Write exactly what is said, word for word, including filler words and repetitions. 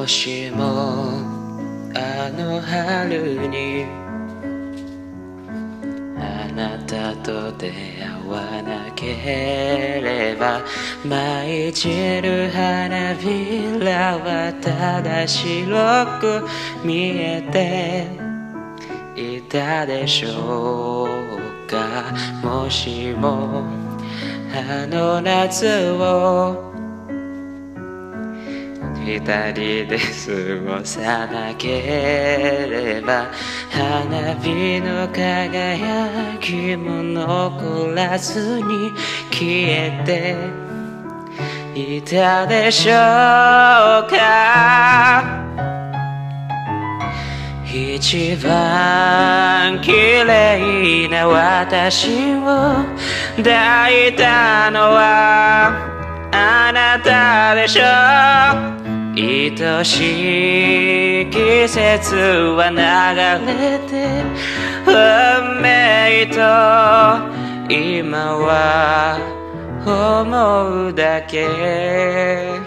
もしもあの春にあなたと出会わなければ舞い散る花びらはただ白く見えていたでしょうか。もしもあの夏を二人で過ごさなければ花火の輝きも残らずに消えていたでしょうか。一番綺麗な私を抱いたのはあなたでしょう。愛しい季節は流れて運命と今は思うだけ。